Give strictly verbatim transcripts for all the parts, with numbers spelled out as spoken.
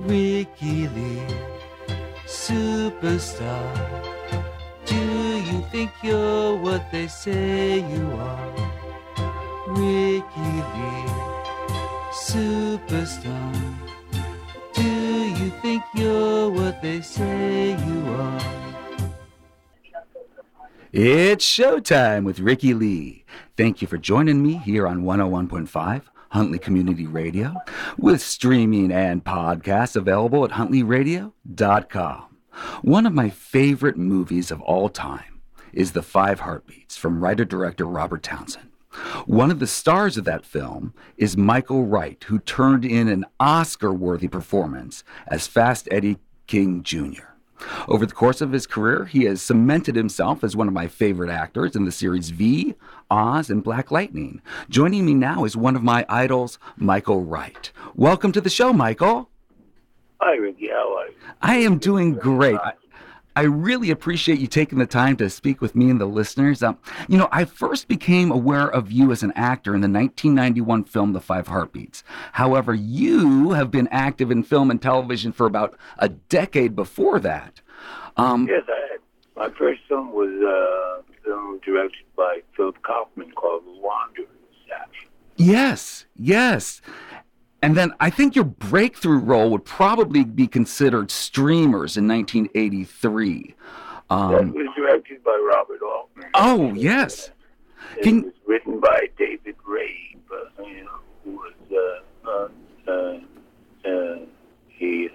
Ricky Lee, superstar. Do you think you're what they say you are? Ricky Lee, superstar. Do you think you're what they say you are? It's showtime with Ricky Lee. Thank you for joining me here on one oh one point five Huntley Community Radio, with streaming and podcasts available at huntley radio dot com. One of my favorite movies of all time is The Five Heartbeats from writer-director Robert Townsend. One of the stars of that film is Michael Wright, who turned in an Oscar-worthy performance as Fast Eddie King Junior Over the course of his career, he has cemented himself as one of my favorite actors in the series V, Oz, and Black Lightning. Joining me now is one of my idols, Michael Wright. Welcome to the show, Michael. Hi, Ricky. How are you? I am doing great. I, I really appreciate you taking the time to speak with me and the listeners. Um, you know, I first became aware of you as an actor in the nineteen ninety-one film The Five Heartbeats. However, you have been active in film and television for about a decade before that. Um, yes, I had. My first film was uh, a film directed by Philip Kaufman called The Wanderers, actually. Yes, yes. And then I think your breakthrough role would probably be considered Streamers in nineteen eighty-three. Um, that was directed by Robert Altman. Oh, yes. It Can, was written by David Ray, but, you know, who was uh, uh, uh, uh, he,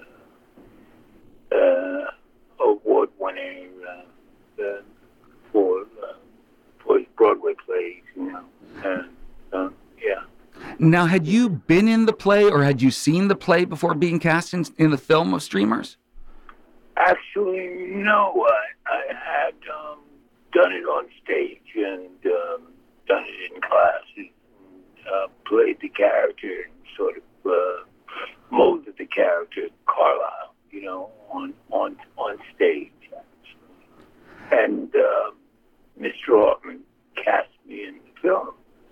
uh, uh, award-winning uh, uh, for, uh, for his Broadway plays, you know, and, uh, yeah. Now, had you been in the play or had you seen the play before being cast in, in the film of Streamers? Actually, no. I, I had um, done it on stage and um, done it in classes, and, uh, played the character and sort of uh, molded the character, Carlisle, you know, on on on stage. And uh, Mister Altman cast me in the film.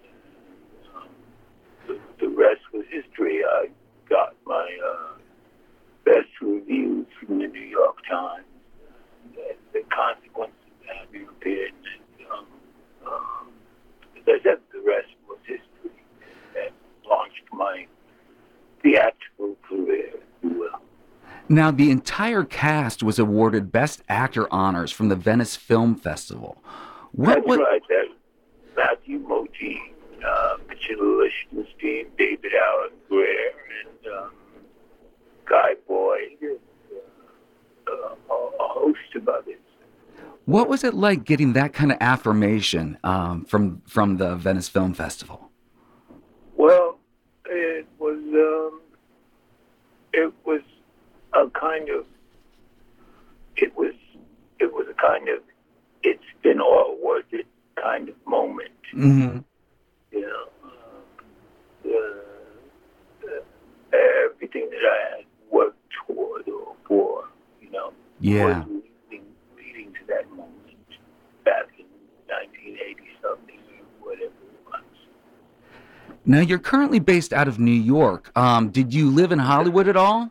The, the rest was history. I got my uh, best reviews from the New York Times. The, the consequences of having appeared in it. Um, um, as I said, the rest was history. That launched my theatrical career, if you will. Now, the entire cast was awarded Best Actor honors from the Venice Film Festival. What, That's what... right. That's Matthew Modine, uh, Mitchell Lichtenstein, David Allen Greer, and um, Guy Boyd, and, uh, uh, a, a host of others. What was it like getting that kind of affirmation um, from from the Venice Film Festival? Well, it was um, it was a kind of it was it was a kind of it's been all worth it kind of moment. Mm-hmm. You know, uh, uh, everything that I had worked toward or for, you know, Yeah. was leading, leading to that moment back in nineteen eighty something or whatever it was. Now, you're currently based out of New York. Um, did you live in Hollywood at all?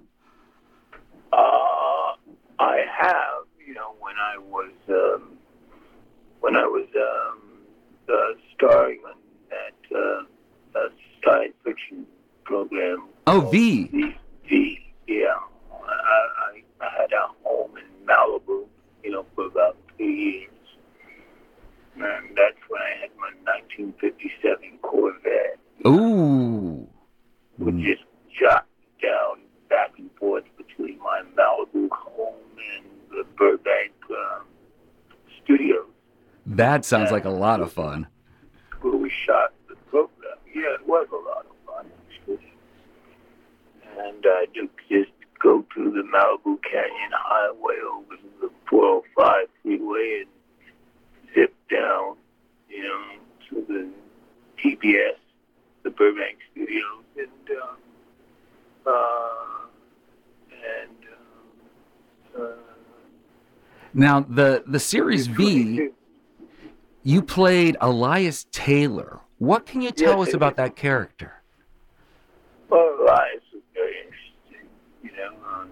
Uh, I have, you know, when I was um, when I was um, uh, starring on that uh, uh, science fiction program. Oh, V. V, V, yeah. I, I, I had a home in Malibu, you know, for about three years. And that's when I had my nineteen fifty-seven Corvette. Ooh. Which just shot down back and forth between my Malibu home and the Burbank um, studios. That sounds Yeah. like a lot of fun. Where we shot the program. Yeah, it was a lot of fun, actually. And I uh, just go through the Malibu Canyon Highway over to the four oh five freeway and zip down, you know, to the T B S, the Burbank studios, and uh, uh, and uh, uh, Now, the, the Series V, you played Elias Taylor. What can you tell Yes, us it about is. that character? Well, Elias was very interesting, you know. Um,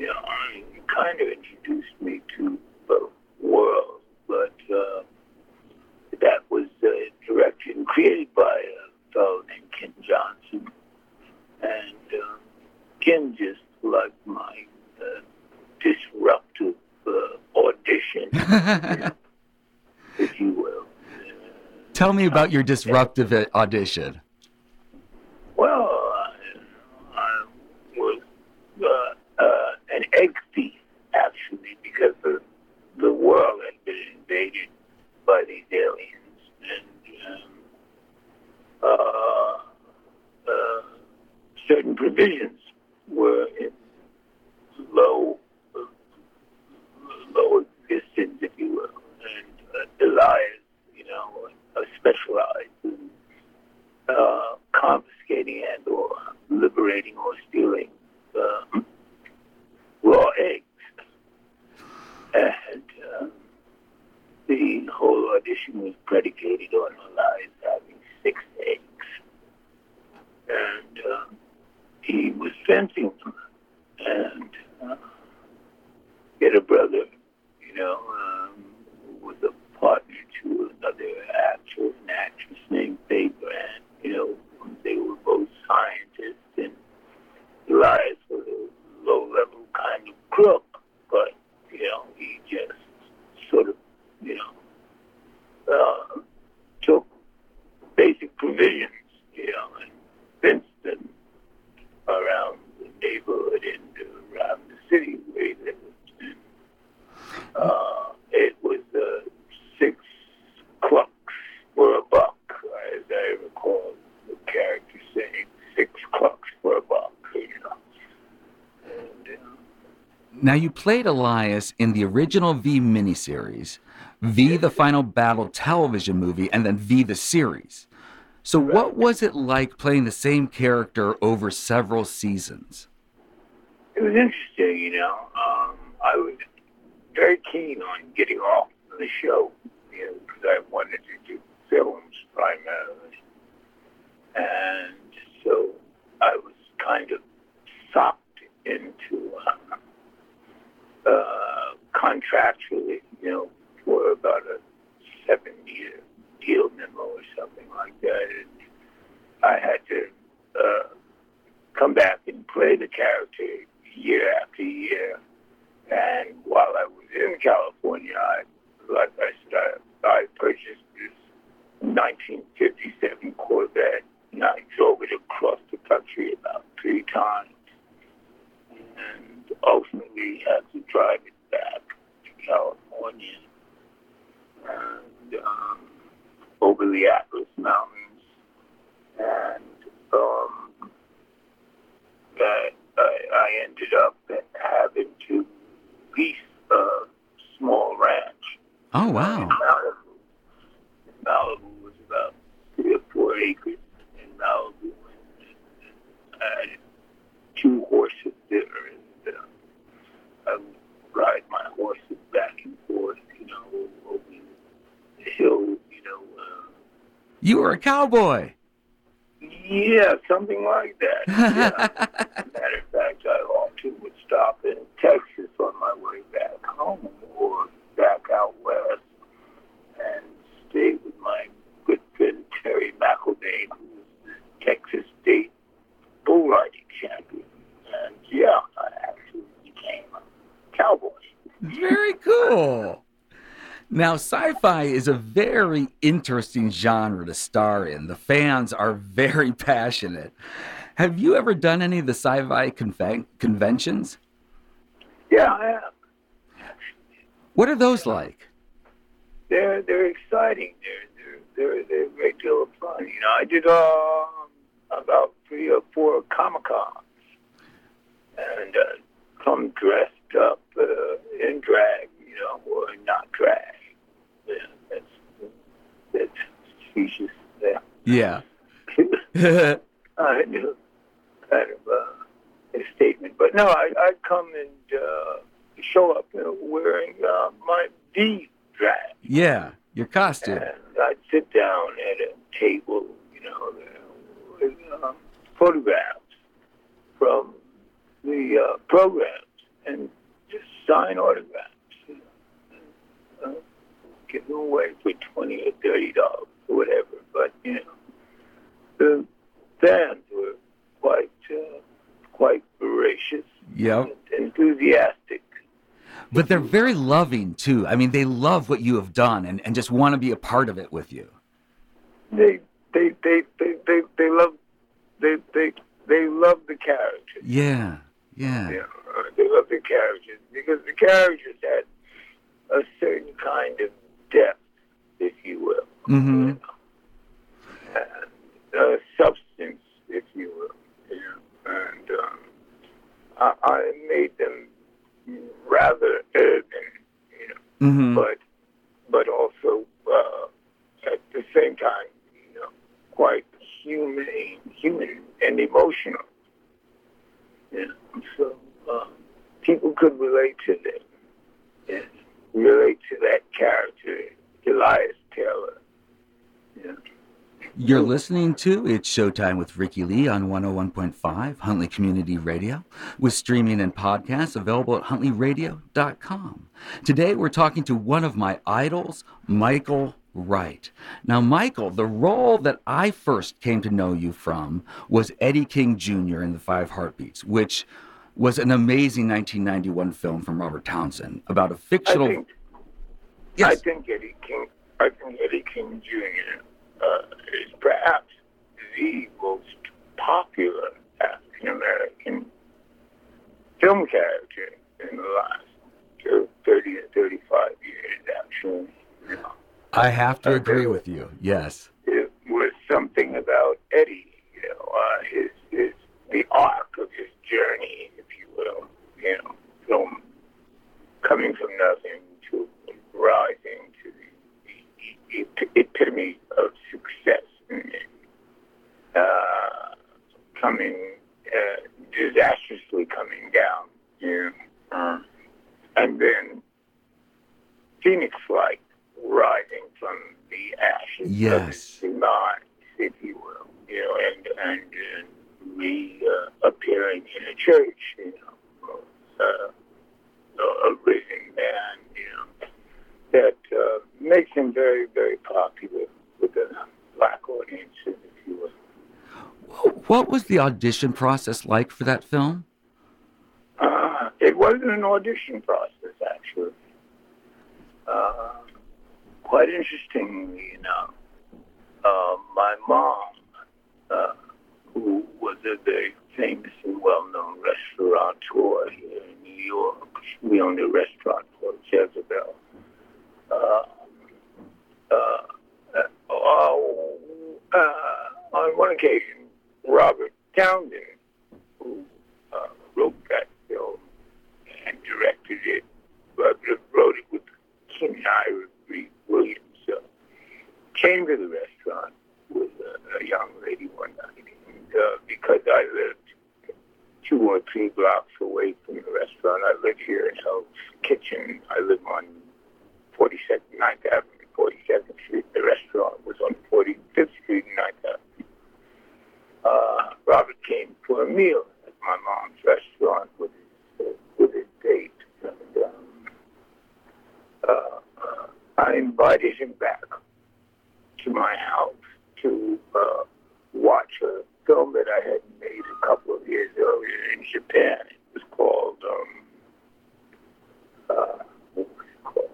you know, I kind of introduced me to the world, but uh, that was uh, directed and created by a fellow named Ken Johnson. And uh, Ken just liked my uh, disruptive uh, audition, if you will. Uh, Tell me about your disruptive audition. Well, I, I was uh, uh, an egg thief, actually, because the, the world had been invaded by these aliens. And um, uh, uh, certain provisions were in low, low existence, if you will. And uh, Elias, you know, uh, specialized in uh, confiscating and or liberating or stealing uh, raw eggs. And uh, the whole audition was predicated on Elias having six eggs. And uh, he was fencing them. And uh, he had a brother, you know, um, who was a partner to another actor and actress named Faye Grant. You know, they were both scientists, and Elias was a low-level kind of crook, but, you know, he just sort of, you know, uh, took basic provisions, you know, and fenced them around the neighborhood and around the city where he lived. And, uh, it was uh, six clucks for a buck, as I recall the character saying, six clucks for a buck, you know. And, uh, Now, you played Elias in the original V miniseries, V the Final Battle television movie, and then V the series. So Right. What was it like playing the same character over several seasons? It was interesting, you know. Um, I was very keen on getting off the show, you know, because I wanted to do films primarily. And so I was kind of sucked into uh, uh, contractually, you know, for about a seven-year deal memo or something like that. And I had to uh, come back and play the character year after year. And while I was in California, I, like I said, I, I purchased this nineteen fifty-seven Corvette, and I drove it across the country about three times, and ultimately had to drive it back to California and um, over the Atlas Mountains, and um, I, I, I ended up having to lease a small ranch. Oh, wow. In Malibu. Malibu was about three or four acres in Malibu. And I had two horses there, and uh, I would ride my horses back and forth, you know, over the hills, you know. Uh, You were a cowboy. yeah, something like that. Yeah. Matter of fact, I often would stop in Texas on my way back home or back out west and stay with my good friend Terry McElvain, who was the Texas State bull riding champion. And yeah, I actually became a cowboy. Very cool. Now, sci-fi is a very interesting genre to star in. The fans are very passionate. Have you ever done any of the sci-fi conven- conventions? Yeah, I have. What are those like? They're they're exciting. They're they're they're, they're a great deal of fun. You know, I did um, about three or four Comic Cons, and uh, come dressed up uh, in drag, you know, or not drag. Yeah, that's that's specious. Yeah. Yeah. I knew kind of uh, a statement, but no, I I'd come and uh, show up, you know, wearing uh, my V drag. Yeah, your costume. And I'd sit down at a table, you know, with um, photographs from the uh, programs. and just sign autographs. You know, uh, give them away for twenty or thirty dollars or whatever. But you know, the fans were quite uh, quite voracious, Yep. and enthusiastic. But they're very loving too. I mean, they love what you have done and, and just want to be a part of it with you. They they they they they, they love they they they love the characters. Yeah, yeah. You know, uh, they love the characters because the characters had a certain kind of depth, if you will, Mm-hmm. you know, and uh, substance, if you will. You know, and um, I, I made them rather urban, you know, Mm-hmm. but but also uh, at the same time, you know, quite humane, human and emotional. You know, so uh, people could relate to them, and relate to that character, Elias Taylor. You know. You're listening to It's Showtime with Ricky Lee on one oh one point five Huntley Community Radio, with streaming and podcasts available at huntley radio dot com. Today we're talking to one of my idols, Michael Wright. Now, Michael, the role that I first came to know you from was Eddie King Junior in The Five Heartbeats, which was an amazing nineteen ninety-one film from Robert Townsend about a fictional... I think, yes. I think Eddie King, I think Eddie King Junior Uh, is perhaps the most popular African American film character in the last thirty or thirty-five years, actually. You know. I have to Uh, agree there- with you, yes. It was something about Eddie, you know, uh, his, his, the arc of his journey, if you will, you know, from coming from nothing to rising to the, the, the epitome of success, and uh, coming, uh, disastrously coming down, you know, um, and then Phoenix-like rising from the ashes Yes. of his demise, if you will, you know, and and, and reappearing uh, in a church, you know, uh, a risen man, you know, that uh, makes him very, very popular with the black audiences, if you will. What was the audition process like for that film? Uh, it wasn't an audition process, actually. Uh, quite interestingly enough, uh, my mom, uh, who was a very famous and well-known restaurateur here in New York, we owned a restaurant called Jezebel. Uh, uh, uh, oh, uh, on one occasion, Robert Townsend, who uh, wrote that film and directed it, but wrote it with King Ivory Williams, uh, came to the restaurant with a, a young lady one night. And uh, because I lived two or three blocks away from the restaurant, I lived here in Hell's Kitchen. I live on forty-second, ninth Avenue, forty-second Street. The restaurant was on forty-fifth Street and ninth Avenue. Uh, Robert came for a meal at my mom's restaurant with his, uh, with his date. And, um, uh, uh, I invited him back to my house to uh, watch a film that I had made a couple of years earlier in Japan. It was called, um, uh, what was it called?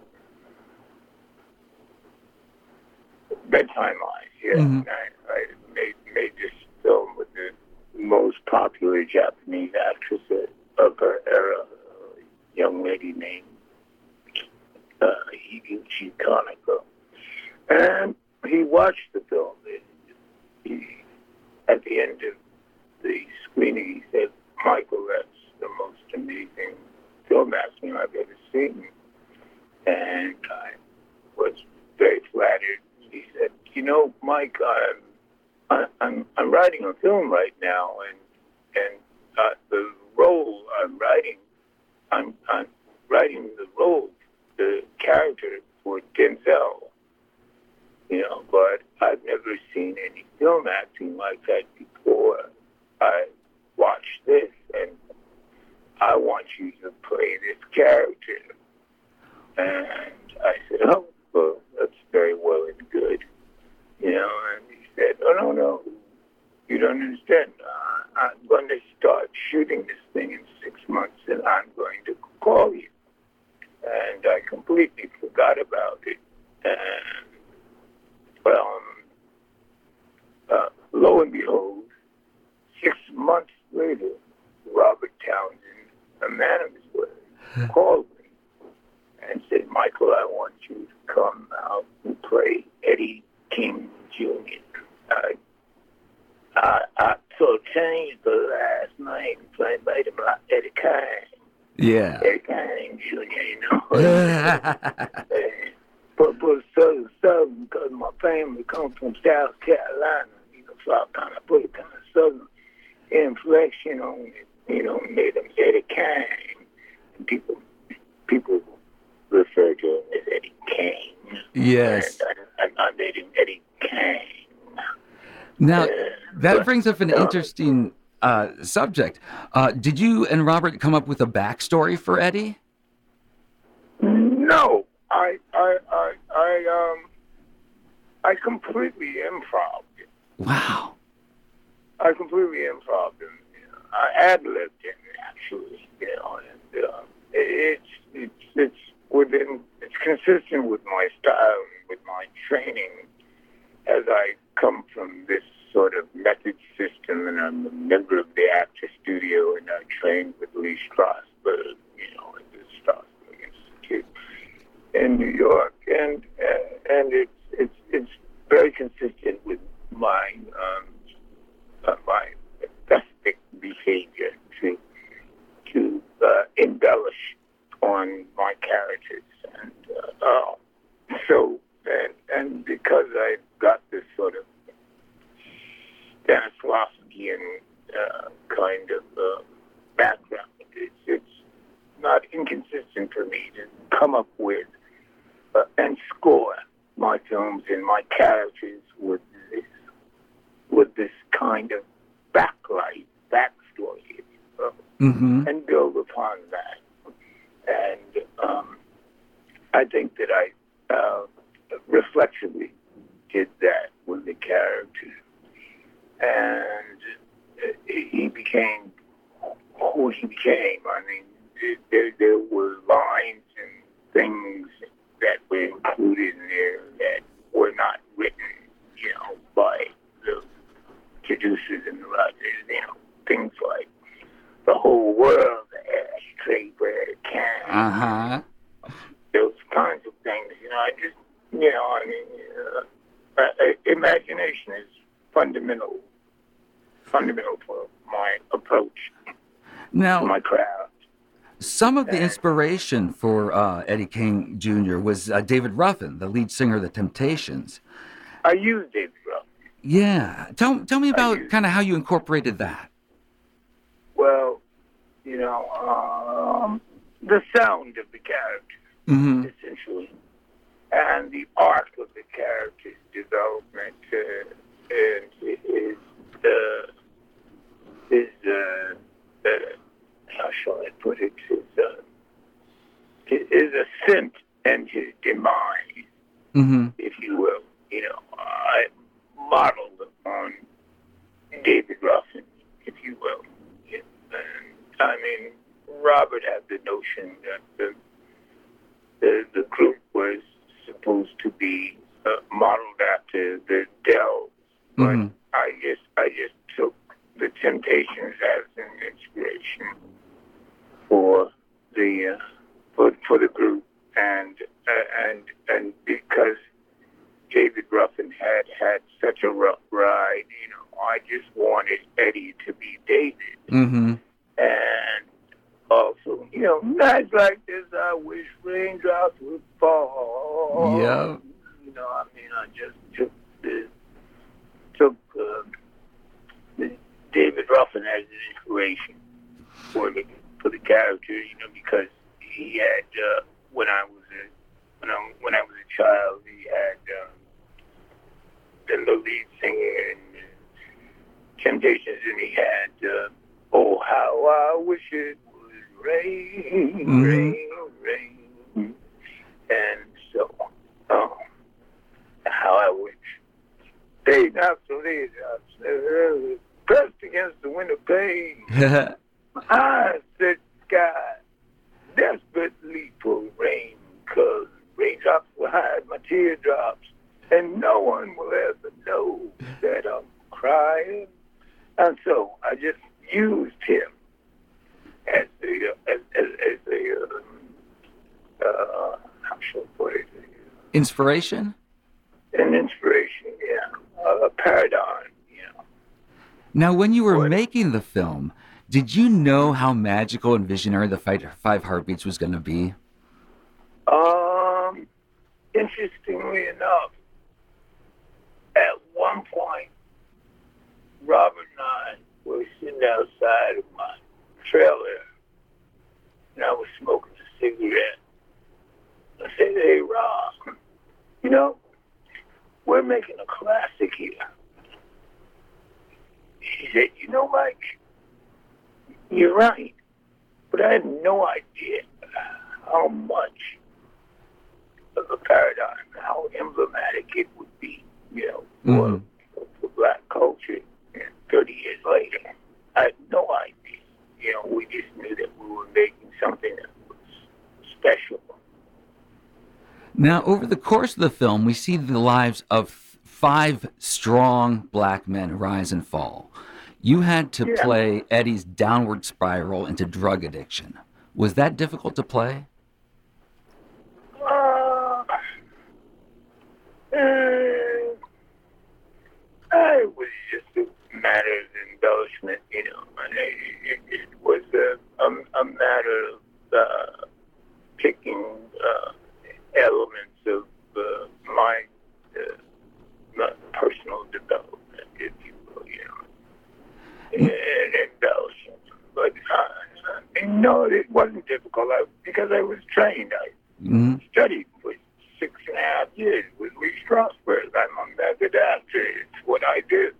Bedtime Eyes, yeah. Mm-hmm. I, I made, made this film with the most popular Japanese actress of her era, a young lady named uh, Higuchi Kaneko. And he watched the film. He, at the end of the screening, he said, "Michael, that's the most amazing film acting I've ever seen." And I was very flattered. He said, "You know, Mike, I'm I, I'm I'm writing a film right now, and and uh, the role I'm writing, I'm I'm writing the role, the character for Denzel. You know, but I've never seen any film acting like that before. I watched this, and I want you to play this character. And I said, oh, well, that's very well and good. You know, and he said, oh, no, no, you don't understand. Uh, I'm going to start shooting this thing in six months, and I'm going to call you. And I completely forgot about it. And, well, uh, lo and behold, six months later, Robert Townsend, a man of his word, called me and said, Michael, I want you to come out and play Eddie King Junior I, I, I so changed the last name, played by the black Eddie King. Yeah. Eddie King Junior, you know. But, but Southern, Southern, because my family comes from South Carolina, you know, so I kind of put a kind of Southern inflection on it, you know, made him Eddie King. And people, people refer to him as Eddie King. Yes. And I, I made him Eddie King. Now, Uh, that but, brings up an uh, interesting uh, subject. Uh, did you and Robert come up with a backstory for Eddie? No, I, I, I, I, um, I completely improv it. Wow. I completely improv him. You know, I ad-libbed him, actually. You know, and uh, it's it's it's within it's consistent with my style, with my training, as I come from this sort of method system, and I'm a member of the Actor Studio, and I trained with Lee Strasberg, you know, at the Strasberg Institute in New York, and uh, and it's it's it's very consistent with my um, uh, my aesthetic behavior to to uh, embellish on my characters, and uh, uh, so and and because I got this sort of Stanislavskian uh, kind of uh, background, it's it's not inconsistent for me to come up with uh, and score my films and my characters with this with this kind of backlight, backstory, if you will, Mm-hmm. and build upon that. And um, I think that I uh, reflexively did that with the character. And he became who he became. I mean, there, there were lines and things that were included in there that were not written, you know, by the producers and the writers, you know, things like the whole world, the ashtray where it can, Uh-huh. those kinds of things, you know, I just, you know, I mean, uh, uh, imagination is fundamental, fundamental for my approach, Now, my craft. some of the inspiration for uh, Eddie King Junior was uh, David Ruffin, the lead singer of The Temptations. I use David Ruffin. Yeah. Tell, tell me about use- kind of how you incorporated that. Well, you know, um, the sound of the character, Mm-hmm. essentially, and the arc of the character's development, uh, and his, uh, his, uh, uh, how shall I put it, his, uh, his ascent and his demise, Mm-hmm. if you will. You know, I modeled on David Ruffin, if you will. Yeah. And, I mean, Robert had the notion that the the, the group was supposed to be uh, modeled after the Dells, but Mm-hmm. I just I just took the Temptations as an inspiration for the uh, for for the group, and uh, and and because David Ruffin had had such a rough ride, you know, I just wanted Eddie to be David. Mm-hmm. And also, you know, nights like this, I wish raindrops would fall. Yeah. You know, I mean, I just took the, took uh, the David Ruffin as an inspiration for the for the character, you know, because he had uh, when I was a when I when I was a child, he had um, been the lead singer in uh, Temptations, and he had uh, oh how I wish it would rain, Mm-hmm. rain, rain. And so, oh, how I would day after day, uh, pressed against the window pane. I said, God, desperately for rain, because raindrops will hide my teardrops, and no one will ever know that I'm crying. And so I just used him as a, as, as, as a uh, uh, how shall I put it? Inspiration? An inspiration, yeah, uh, a paradigm, yeah. Now, when you were What? making the film, did you know how magical and visionary the Five, five Heartbeats was going to be? Um, interestingly enough, at one point, Robert and I were sitting outside of my trailer, and I was smoking a cigarette. I said, hey, Rob, you know, we're making a classic here. He said, you know, Mike, you're right, but I had no idea how much of a paradigm, how emblematic it would be, you know, for, Mhm. for, for black culture. And thirty years later, I had no idea. You know, we just knew that we were making something that was special. Now, over the course of the film, we see the lives of five strong black men rise and fall. You had to Yeah. play Eddie's downward spiral into drug addiction. Was that difficult to play? Uh, uh, it was just a matter of embellishment, you know. And it, it, it was a, a, a matter of uh, picking uh, elements of uh, my, uh, my personal development, if you will, you know, and embellishing. But uh, no, it wasn't difficult I, because I was trained. I Mm-hmm. studied for six and a half years with Lee Strasberg. I'm a method actor. It's what I do.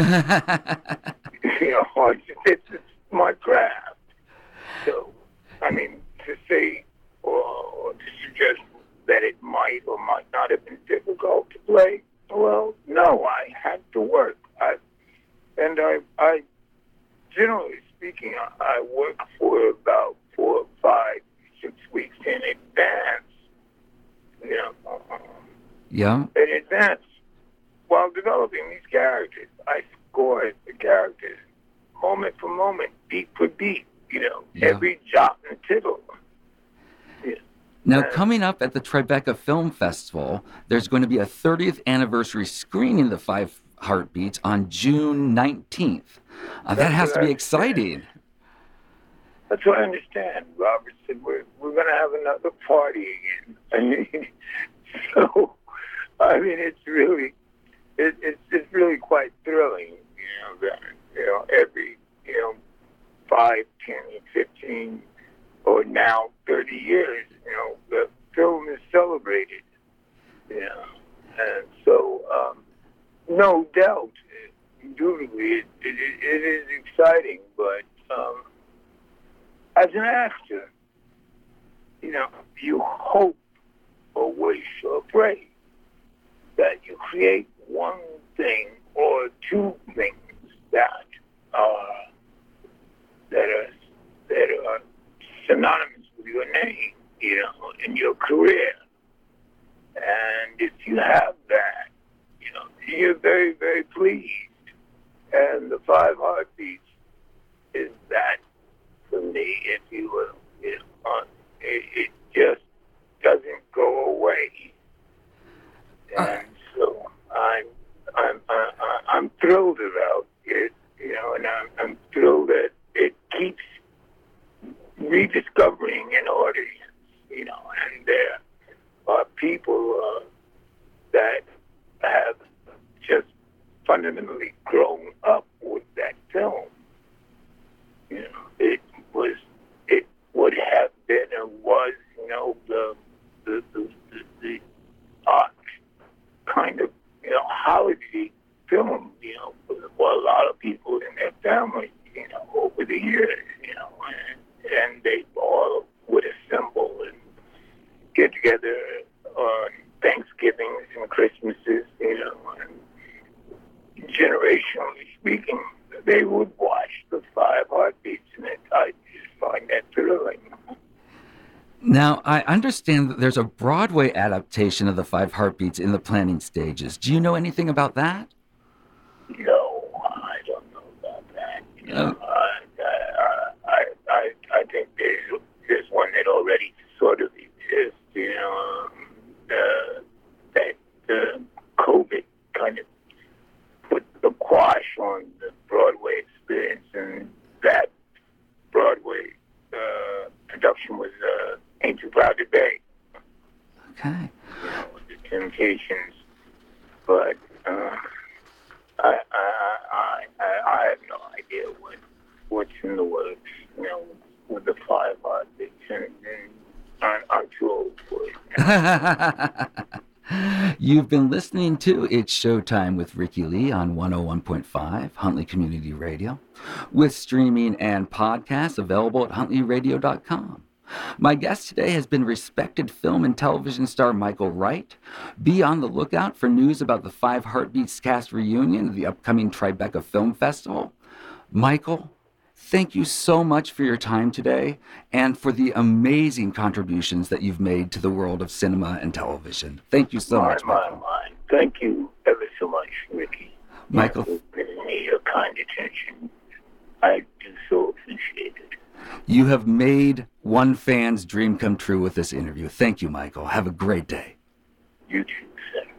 You know, it's, it's, it's my craft. So, I mean, to say or, or to suggest that it might or might not have been difficult to play, well, no, I had to work. I, and I, I, generally speaking, I, I work for about four or five, six weeks in advance. You know, um, Yeah. in advance, while developing these characters, I scored the characters moment for moment, beat for beat. You know, Yeah. every jot and tittle. Yeah. Now, And- coming up at the Tribeca Film Festival, there's going to be a thirtieth anniversary screening of the Five Heartbeats on June nineteenth. Uh, that That's has what to I be understand. exciting. That's what I understand. Robert said we're we're going to have another party again. I mean, so I mean, it's really it, it's it's really quite thrilling. You know, that you know every you know five, ten, fifteen, or now thirty years, you know, the film is celebrated. You know, and so um, no doubt, indubitably, it, it, it is exciting, but. Um, As an actor, you know, you hope or wish or pray that you create one thing or two things that are that are that are synonymous with your name, you know, in your career. And if you have that, you know, you're very, very pleased. And the Five Heartbeats is that. For me, if you will, you know, uh, it, it just doesn't go away, and so I'm I'm I, I- I'm thrilled about it, you know, and I'm I'm thrilled that it keeps rediscovering an audience, you know, and there are people uh, that have just fundamentally grown up with that film, you know. It was, it would have been and was, you know, the the the, the, the art kind of, you know, holiday film, you know, for, for a lot of people in their family, you know, over the years, you know, and, and they all would assemble and get together on Thanksgivings and Christmases, you know, and generationally speaking, they would watch the Five Heartbeats, and it, I just find that thrilling. Now, I understand that there's a Broadway adaptation of the Five Heartbeats in the planning stages. Do you know anything about that? No, I don't know about that. You know, Um, I, I, I, I, I think there's, there's one that already sort of exists, you know, um, uh, that uh, COVID kind of put the quash on the Broadway experience, and that Broadway uh, production was uh, Ain't Too Proud to Beg. Okay. You know, the Temptations, but uh, I, I, I, I, I have no idea what what's in the works, you know, with the Five Heartbeats, and, and I'm, I'm too old for it. You've been listening to It's Showtime with Ricky Lee on one oh one point five Huntley Community Radio, with streaming and podcasts available at huntley radio dot com. My guest today has been respected film and television star Michael Wright. Be on the lookout for news about the Five Heartbeats cast reunion at the upcoming Tribeca Film Festival. Michael, thank you so much for your time today and for the amazing contributions that you've made to the world of cinema and television. Thank you so my, much, Michael. My, my. Thank you ever so much, Ricky. Michael, for giving me your kind attention. I do so appreciate it. you have made one fan's dream come true with this interview. Thank you, Michael. Have a great day. You too, sir.